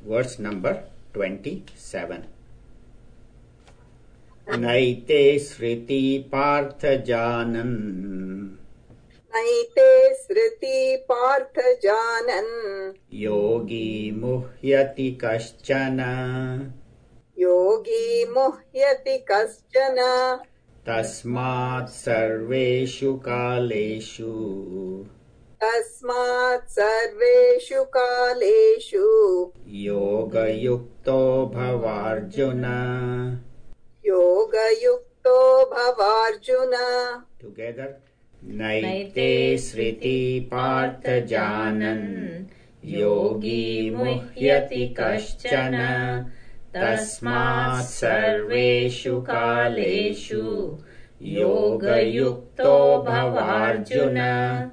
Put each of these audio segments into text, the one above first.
verse number 27. Naite sriti partha janan Naite sriti partha janan yogi muhyati kaschana yogi muhyati kaschana tasmat sarveshu kaleshu tasmat sarveshu kaleshu yoga yukto bhavarjuna. yoga yukto bhavarjuna. Together. Naite sriti partha janan yogi muhyati kaschana tasmat sarveshu kaleshu yoga yukto bhavarjuna.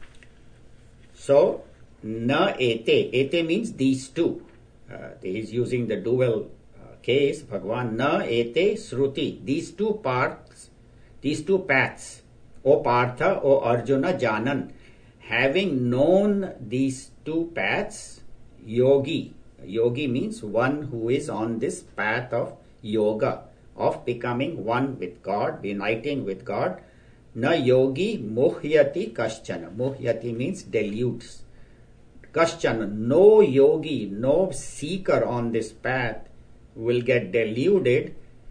So, na ete. Ete means these two. He is using the dual case. Bhagavan na ete sruti. These two parts, these two paths. O Partha, O Arjuna, Janan. Having known these two paths, yogi. Yogi means one who is on this path of yoga, of becoming one with God, uniting with God. Na yogi muhyati kaschana. Muhyati means dilutes. Kaschana, no yogi, no seeker on this path will get deluded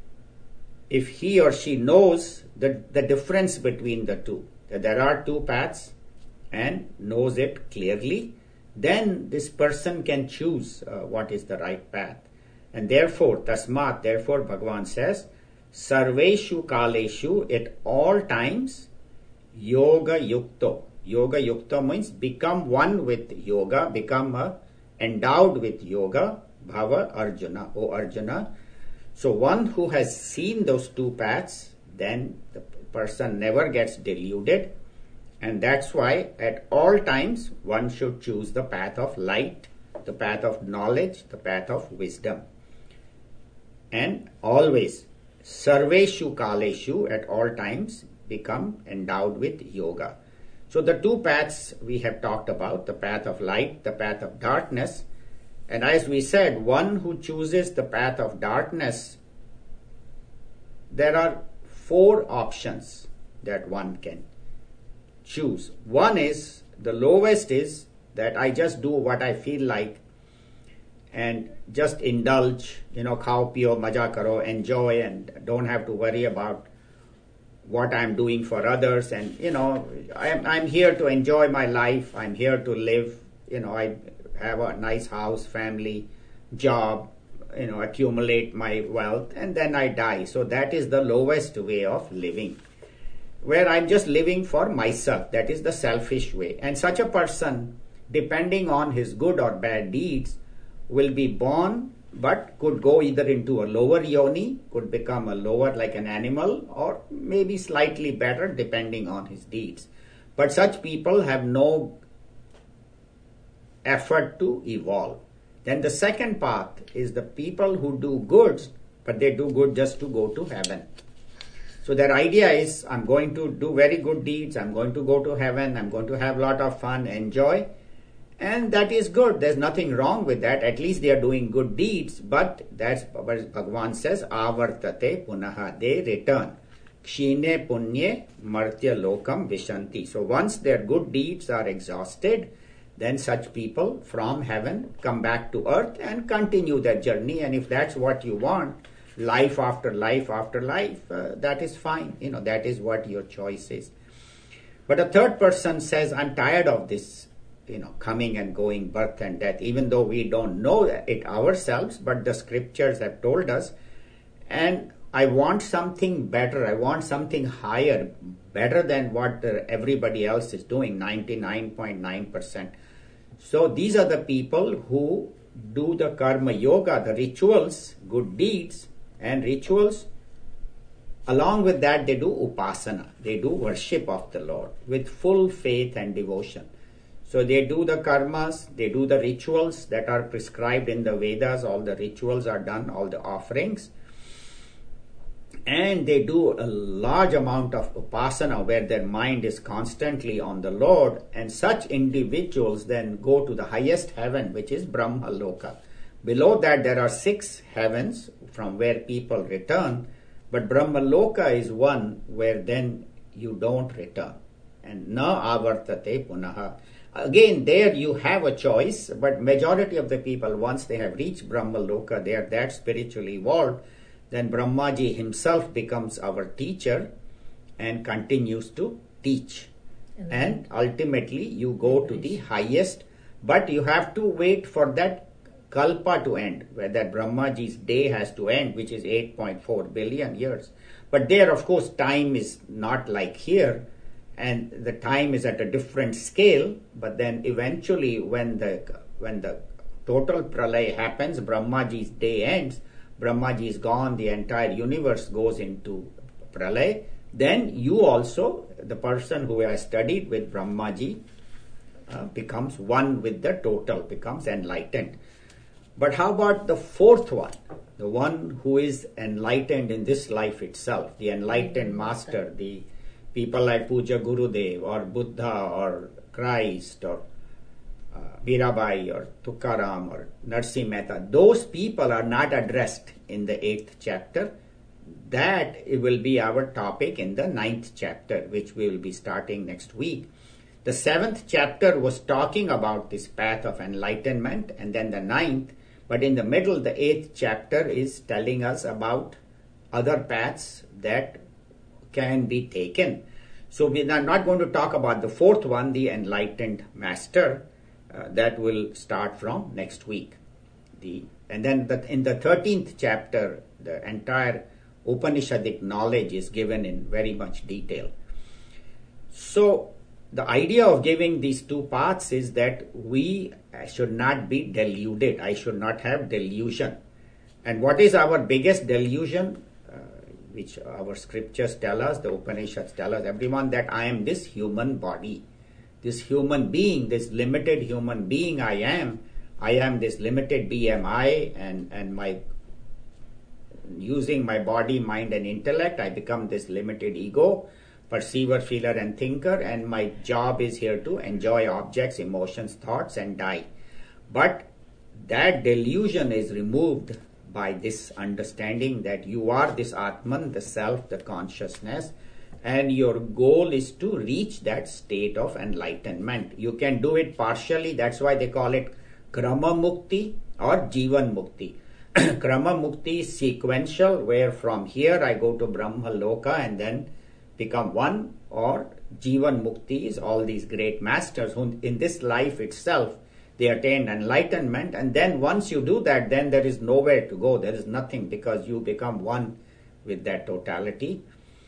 if he or she knows the difference between the two. That there are two paths and knows it clearly. Then this person can choose what is the right path. And therefore, tasmat, therefore Bhagavan says, sarveshu kaleshu, at all times, yoga yukto. Yoga yukta means become one with yoga, become endowed with yoga, bhava Arjuna, O Arjuna. So one who has seen those two paths, then the person never gets deluded. And that's why at all times one should choose the path of light, the path of knowledge, the path of wisdom. And always, sarveshu kaleshu, at all times become endowed with yoga. So the two paths we have talked about, the path of light, the path of darkness. And as we said, one who chooses the path of darkness, there are 4 options that one can choose. One is, the lowest is that I just do what I feel like and just indulge, khao piyo, maja karo, enjoy, and don't have to worry about what I'm doing for others. And, I'm here to enjoy my life. I'm here to live. I have a nice house, family, job, accumulate my wealth, and then I die. So that is the lowest way of living, where I'm just living for myself. That is the selfish way. And such a person, depending on his good or bad deeds, will be born, but could go either into a lower yoni, could become a lower like an animal, or maybe slightly better depending on his deeds. But such people have no effort to evolve. Then the second path is the people who do good, but they do good just to go to heaven. So their idea is, I'm going to do very good deeds, I'm going to go to heaven, I'm going to have a lot of fun, enjoy. And that is good. There's nothing wrong with that. At least they are doing good deeds. But that's what Bhagavan says, avartate punaha. They return. Kshine punye martya lokam vishanti. So once their good deeds are exhausted, then such people from heaven come back to earth and continue their journey. And if that's what you want, life after life after life, that is fine. That is what your choice is. But a third person says, I'm tired of this, coming and going, birth and death, even though we don't know it ourselves, but the scriptures have told us. And I want something better. I want something higher, better than what everybody else is doing, 99.9%. So these are the people who do the karma yoga, the rituals, good deeds and rituals. Along with that, they do upasana. They do worship of the Lord with full faith and devotion. So they do the karmas, they do the rituals that are prescribed in the Vedas. All the rituals are done, all the offerings. And they do a large amount of upasana where their mind is constantly on the Lord. And such individuals then go to the highest heaven, which is Brahma Loka. Below that there are 6 heavens from where people return, but Brahmaloka is one where then you don't return. And na avartate punaha. Again, there you have a choice, but majority of the people, once they have reached Brahmaloka, they are that spiritually evolved, then Brahmaji himself becomes our teacher and continues to teach. And ultimately you go to the highest, but you have to wait for that kalpa to end, where that Brahmaji's day has to end, which is 8.4 billion years. But there, of course, time is not like here, and the time is at a different scale. But then eventually when the total pralay happens, Brahmaji's day ends, Brahmaji is gone, the entire universe goes into pralay, then you also, the person who has studied with Brahmaji, becomes one with the total, becomes enlightened. But how about the fourth one? The one who is enlightened in this life itself, the enlightened master, the people like Puja Gurudev or Buddha or Christ or Mirabai or Tukaram or Narsi Mehta. Those people are not addressed in the 8th chapter. That it will be our topic in the 9th chapter, which we will be starting next week. The 7th chapter was talking about this path of enlightenment, and then the 9th, but in the middle, the 8th chapter is telling us about other paths that can be taken. So we are not going to talk about the 4th one, the enlightened master. That will start from next week. And then in the 13th chapter, the entire Upanishadic knowledge is given in very much detail. So the idea of giving these 2 paths is that we should not be deluded. I should not have delusion. And what is our biggest delusion? Which our scriptures tell us, the Upanishads tell us, everyone, that I am this human body. This human being, this limited human being I am this limited BMI, and my using my body, mind and intellect, I become this limited ego, perceiver, feeler and thinker, and my job is here to enjoy objects, emotions, thoughts and die. But that delusion is removed by this understanding that you are this Atman, the self, the consciousness, and your goal is to reach that state of enlightenment. You can do it partially, that's why they call it Krama Mukti or Jivan Mukti. Krama Mukti is sequential, where from here I go to Brahma Loka and then become one, or Jivan Mukti is all these great masters who in this life itself they attained enlightenment, and then once you do that, then there is nowhere to go, there is nothing, because you become one with that totality.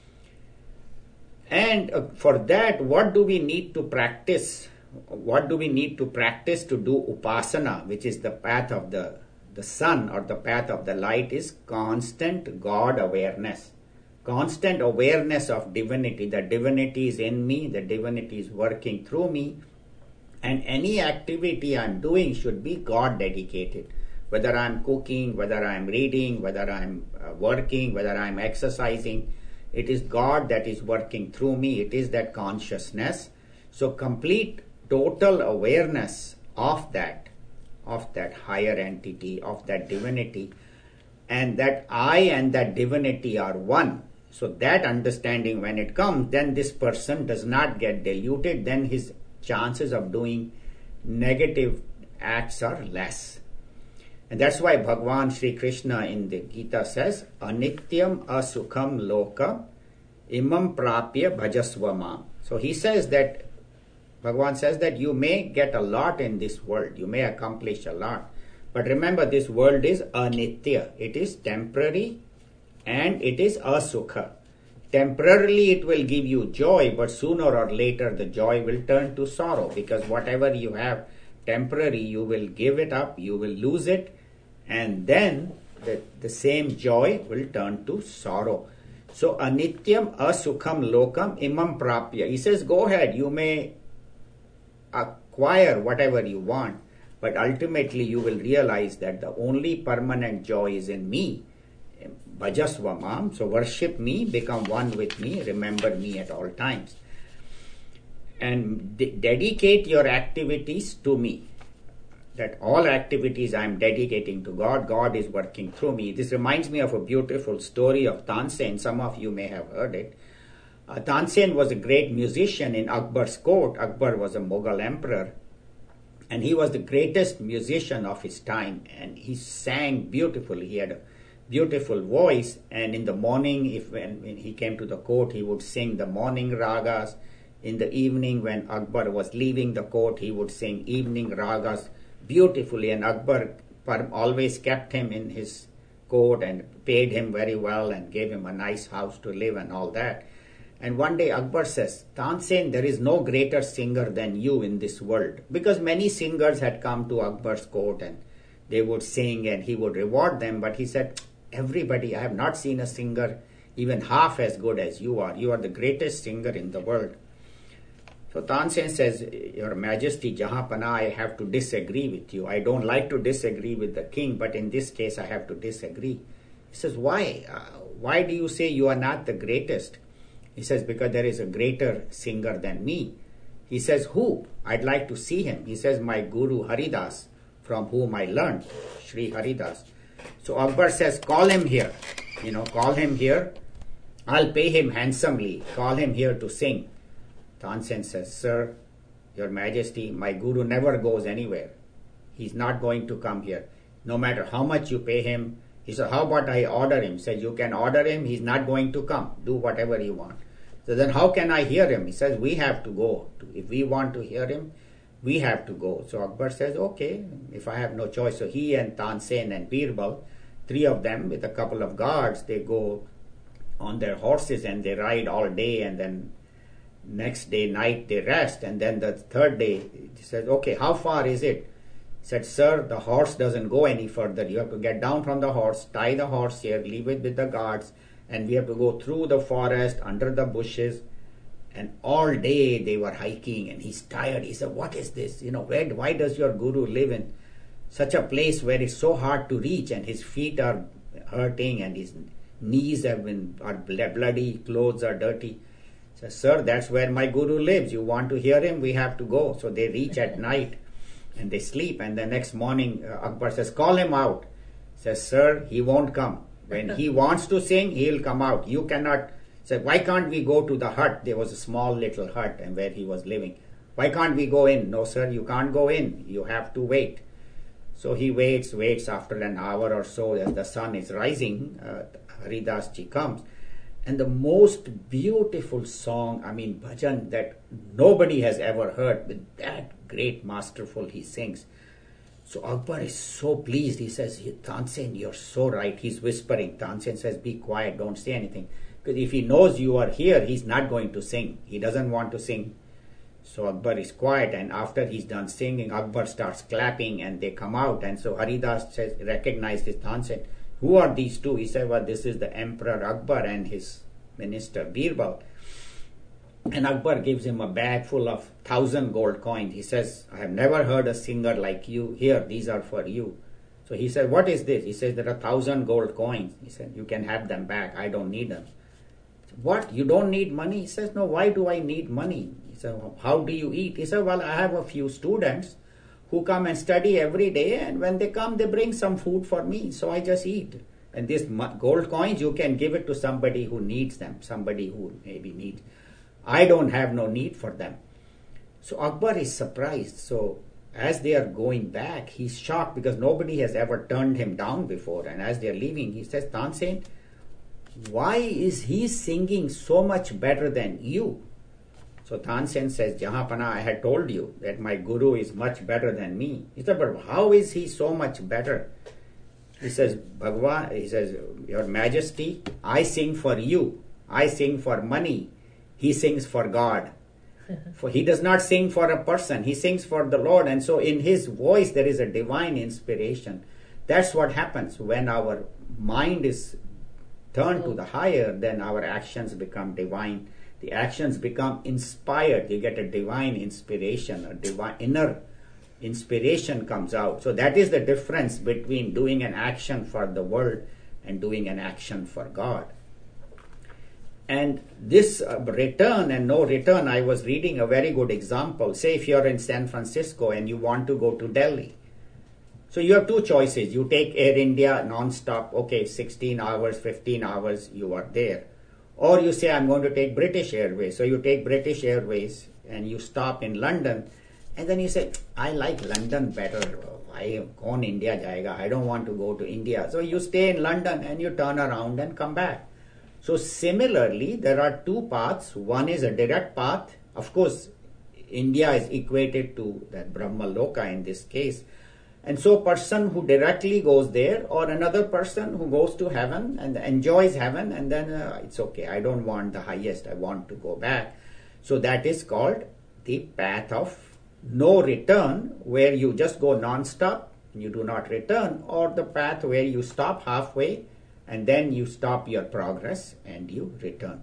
And for that, what do we need to practice? What do we need to practice to do upasana, which is the path of the sun or the path of the light, is constant God awareness. Constant awareness of divinity. The divinity is in me, the divinity is working through me, and any activity I'm doing should be God dedicated. Whether I'm cooking, whether I'm reading, whether I'm working, whether I'm exercising, it is God that is working through me. It is that consciousness. So complete total awareness of that higher entity, of that divinity, and that I and that divinity are one. So that understanding, when it comes, then this person does not get deluded, then his chances of doing negative acts are less. And that's why Bhagavan Sri Krishna in the Gita says, Anityam asukham loka imam prapya bhajasvamam. So he says that, Bhagavan says that you may get a lot in this world, you may accomplish a lot, but remember, this world is anitya, it is temporary and it is asukha. Temporarily it will give you joy, but sooner or later the joy will turn to sorrow, because whatever you have temporary, you will give it up, you will lose it, and then the same joy will turn to sorrow. So anityam asukham lokam imam prapya. He says, go ahead, you may acquire whatever you want, but ultimately you will realize that the only permanent joy is in me. Bhajasvamam, so worship me, become one with me, remember me at all times. And dedicate your activities to me. that all activities I am dedicating to God, God is working through me. This reminds me of a beautiful story of Tansen. Some of you may have heard it. Tansen was a great musician in Akbar's court. Akbar was a Mughal emperor, and he was the greatest musician of his time, and he sang beautifully. He had a beautiful voice, and in the morning, when he came to the court, he would sing the morning ragas. In the evening, when Akbar was leaving the court, he would sing evening ragas beautifully, and Akbar always kept him in his court and paid him very well and gave him a nice house to live and all that. And one day Akbar says, Tansen, there is no greater singer than you in this world. Because many singers had come to Akbar's court and they would sing and he would reward them. But he said, everybody, I have not seen a singer even half as good as you are. You are the greatest singer in the world. So Tansen says, Your Majesty, Jahanpana, I have to disagree with you. I don't like to disagree with the king, but in this case I have to disagree. He says, why? Why do you say you are not the greatest? He says, because there is a greater singer than me. He says, who? I'd like to see him. He says, my Guru Haridas, from whom I learned, Sri Haridas. So Akbar says, call him here. Call him here. I'll pay him handsomely. Call him here to sing. Tansen says, Sir, Your Majesty, my Guru never goes anywhere. He's not going to come here. No matter how much you pay him. He said, how about I order him? He said, you can order him. He's not going to come. Do whatever you want. So then how can I hear him? He says, we have to go. If we want to hear him, we have to go. So Akbar says, okay, if I have no choice. So he and Tansen and Birbal, three of them with a couple of guards, they go on their horses and they ride all day, and then next day night they rest, and then the third day he says, okay, how far is it? He said, sir, the horse doesn't go any further. You have to get down from the horse, tie the horse here, leave it with the guards, and we have to go through the forest, under the bushes. And all day they were hiking, and he's tired. He said, what is this? Why does your Guru live in such a place where it's so hard to reach, and his feet are hurting and his knees are bloody, clothes are dirty. He says, sir, that's where my Guru lives. You want to hear him? We have to go. So they reach at night and they sleep, and the next morning Akbar says, call him out. He says, sir, he won't come. When he wants to sing, he'll come out. You cannot. Say, why can't we go to the hut? There was a small little hut and where he was living. Why can't we go in? No, sir, you can't go in. You have to wait. So he waits. After an hour or so, as the sun is rising, Haridas ji comes. And the most beautiful song, bhajan, that nobody has ever heard, with that great masterful he sings. So Akbar is so pleased. He says, Tansen, you're so right. He's whispering. Tansen says, be quiet, don't say anything. Because if he knows you are here, he's not going to sing. He doesn't want to sing. So Akbar is quiet, and after he's done singing, Akbar starts clapping and they come out. And so Haridas says, recognizes Tansen. Who are these two? He said, well, this is the Emperor Akbar and his minister Birbal. And Akbar gives him a bag full of 1,000 gold coins. He says, I have never heard a singer like you. Here, these are for you. So he said, what is this? He says, there are 1,000 gold coins. He said, you can have them back. I don't need them. What? You don't need money? He says, no, why do I need money? He said, well, how do you eat? He said, well, I have a few students who come and study every day, and when they come, they bring some food for me, so I just eat. And these gold coins, you can give it to somebody who needs them, somebody who maybe needs. I don't have no need for them. So Akbar is surprised. So as they are going back, he's shocked because nobody has ever turned him down before. And as they are leaving, he says, Tansen, why is he singing so much better than you? So Tansen says, Jahanpana, I had told you that my Guru is much better than me. He said, but how is he so much better? He says, Bhagwan, he says, Your Majesty, I sing for you. I sing for money. He sings for God. For he does not sing for a person. He sings for the Lord. And so in his voice, there is a divine inspiration. That's what happens when our mind is turned to the higher, then our actions become divine. The actions become inspired. You get a divine inspiration, a divine inner inspiration comes out. So that is the difference between doing an action for the world and doing an action for God. And this return and no return, I was reading a very good example. Say if you're in San Francisco and you want to go to Delhi. So you have two choices. You take Air India non-stop, okay, 16 hours, 15 hours, you are there. Or you say, I'm going to take British Airways. So you take British Airways and you stop in London. And then you say, I like London better. I go India jayega. I don't want to go to India. So you stay in London and you turn around and come back. So similarly, there are two paths. One is a direct path. Of course, India is equated to that Brahma Loka in this case. And so person who directly goes there, or another person who goes to heaven and enjoys heaven, and then it's okay, I don't want the highest, I want to go back. So that is called the path of no return, where you just go non-stop, you do not return, or the path where you stop halfway and then you stop your progress and you return.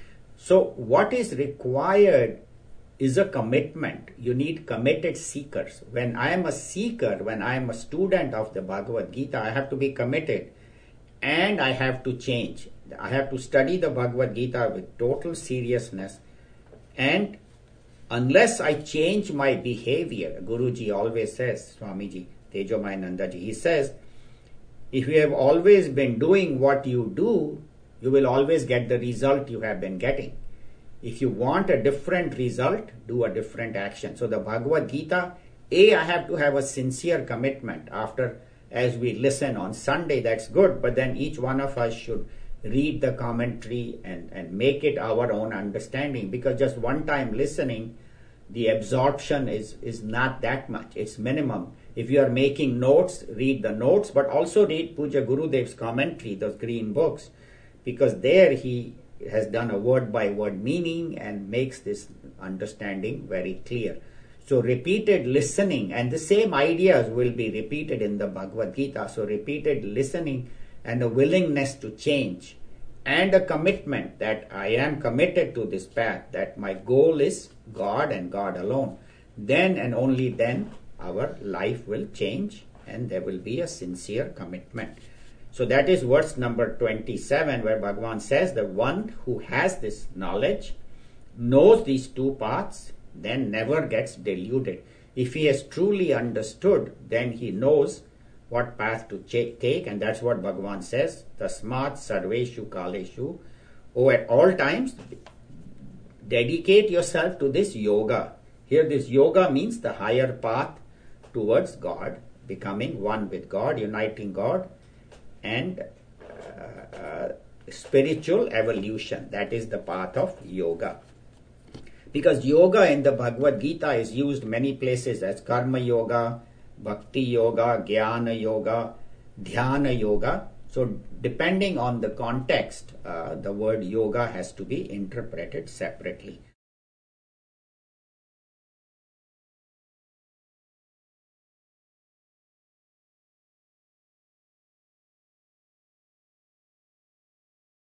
So what is required is a commitment. You need committed seekers. When I am a seeker, when I am a student of the Bhagavad Gita, I have to be committed and I have to change. I have to study the Bhagavad Gita with total seriousness, and unless I change my behavior, Guruji always says, Swamiji, Tejomayanandaji, he says, if you have always been doing what you do, you will always get the result you have been getting. If you want a different result, do a different action. So the Bhagavad Gita, I have to have a sincere commitment. After, as we listen on Sunday, that's good, but then each one of us should read the commentary and make it our own understanding, because just one time listening, the absorption is not that much. It's minimum. If you are making notes, read the notes, but also read Puja Gurudev's commentary, those green books, because there he has done a word by word meaning and makes this understanding very clear. So repeated listening, and the same ideas will be repeated in the Bhagavad Gita. So repeated listening and a willingness to change and a commitment that I am committed to this path, that my goal is God and God alone. Then and only then our life will change and there will be a sincere commitment. So that is verse number 27, where Bhagavan says, the one who has this knowledge, knows these two paths, then never gets deluded. If he has truly understood, then he knows what path to take, and that's what Bhagavan says, Tasmat Sarveshu Kaleshu. Oh, at all times, dedicate yourself to this yoga. Here this yoga means the higher path towards God, becoming one with God, uniting God, and spiritual evolution. That is the path of yoga. Because yoga in the Bhagavad Gita is used many places as karma yoga, bhakti yoga, jnana yoga, dhyana yoga. So depending on the context, the word yoga has to be interpreted separately.